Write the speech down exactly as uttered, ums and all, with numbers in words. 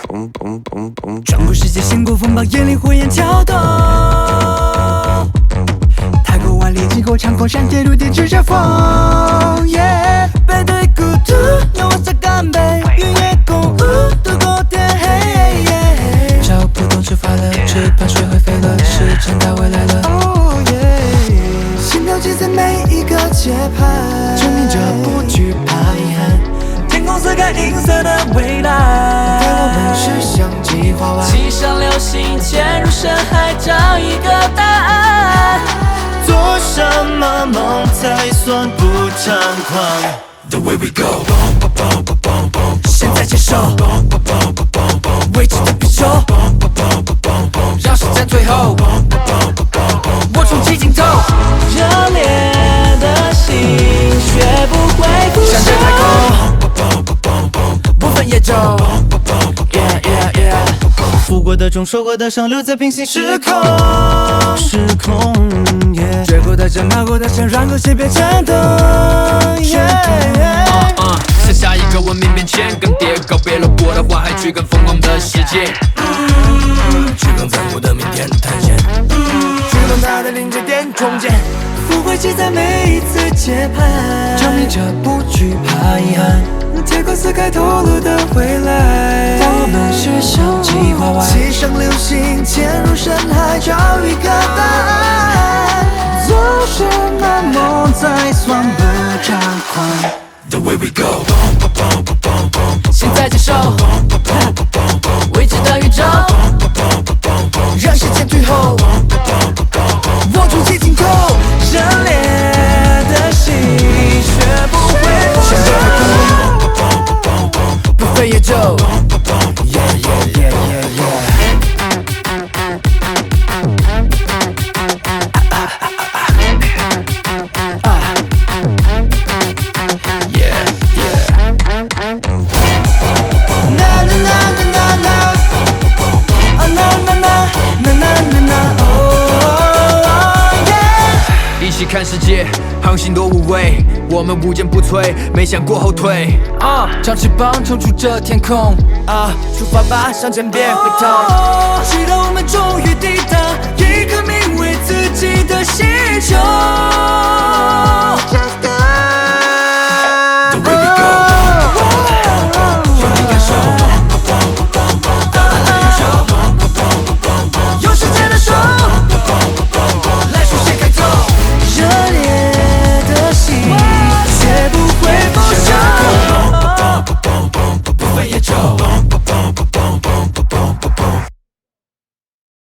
穿过世界，掀过风暴，眼里火焰跳动。踏过万里，经过长空，闪电如电，直着风。Yeah, 背对孤独，让我擦干杯，云也共舞，度过天黑。Yeah, 脚步动出发了，只怕学会飞了，时间到未来了。 Oh yeah, 心跳记在每一个节拍，证明着不惧怕遗憾。天空撕开银色的未来，带我们驶向计划外。 骑上流星，潜入深海，找一个答案。 做什么梦才算不猖狂 The way we go， 现在接受未知的比手， 让时间退后，我冲击尽头。 热烈的心学不会腐向着太朽， 空，不分野昼。Yeah, yeah, yeah 负过的重，受过的伤，留在平行时空。时空，追过的针，爬过的山，让这些别颤动。 向下一个文明面前更迭，告别了过的花海，去更疯狂的世界。 去更残酷的明天探险。 去更大的临界点重建，不会记在每一次节拍，证明着不惧怕遗憾。天空撕开透露的未来，当我们驶向计划外，骑上流星，潜入深海，找一个答案。做什么梦才算不张狂 The way we go， 现在接受未知的宇宙，让时间退后， 我冲击尽头，热烈的心学不会腐朽， 不分野昼。 Yeah, yeah, yeah, yeah, yeah. Na na na na na na, oh na na na na na na na, oh yeah. 一起看世界，航行多无畏，我们无坚不摧，没想过后退。啊，长翅膀冲出这天空， 啊，出发吧，向前别回头，直到我们终于抵达一个名为自己的星球。Just go.